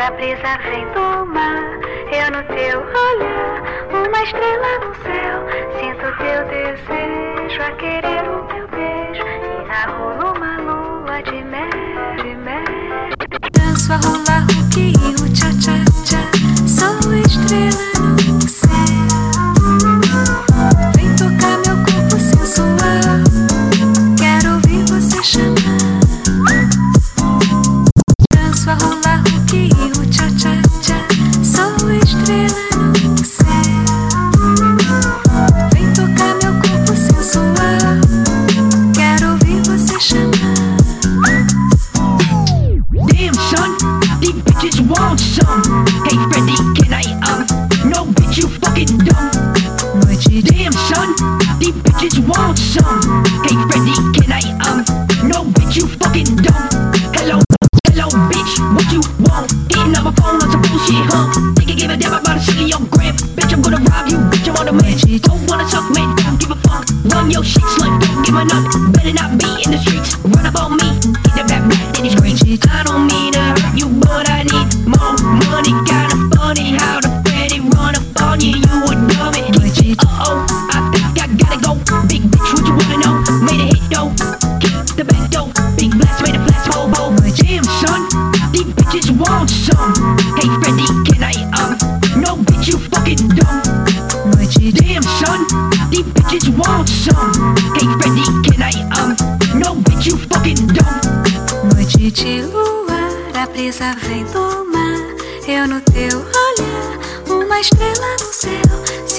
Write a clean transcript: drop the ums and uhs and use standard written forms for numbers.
a brisa vem do mar, eu no teu olhar, uma estrela no céu. Sinto teu desejo a querer o meu beijo, e narro numa lua de mel, de mel. Danço a hula hoop e o tcha tcha tcha, sou estrela no céu. Vem tocar meu corpo sensual, quero ouvir você chamar. Danço a hula hoop e o tcha tcha tcha, sou estrela no céu. Vem tocar meu corpo sensual, quero ouvir você chamar. Damn son, these bitches want some. Hey Freddy, can I no bitch you fucking dumb. Damn son, these bitches want some. Hey Freddy, can I no bitch you fucking dumb. Hello, hello bitch, what you want? Hitting up my phone on some bullshit, huh? Think you give a damn about a silly old gram. Bitch, I'm gonna rob you, bitch, I'm on the man. Don't wanna suck, man, don't give a fuck. Run your shit, slut, don't give a nut. Better not be in the streets, run up on me. Hit the back, then he screams. I don't mean to hurt you, but I need more money. Kinda funny how the Freddy run up on you, you a dummy. Uh-oh, I think I gotta go. Big bitch, what you wanna know? Made a hit though, keep the back door. Big blast, made a flash, ho-ho. Damn son, these bitches want some. Hey Freddy, can I no bitch you fucking dumb. Damn son, these bitches want some. Hey Freddy, can I no bitch you fucking dumb. Noite de luar, a brisa vem do mar, eu no teu olhar, uma estrela no céu.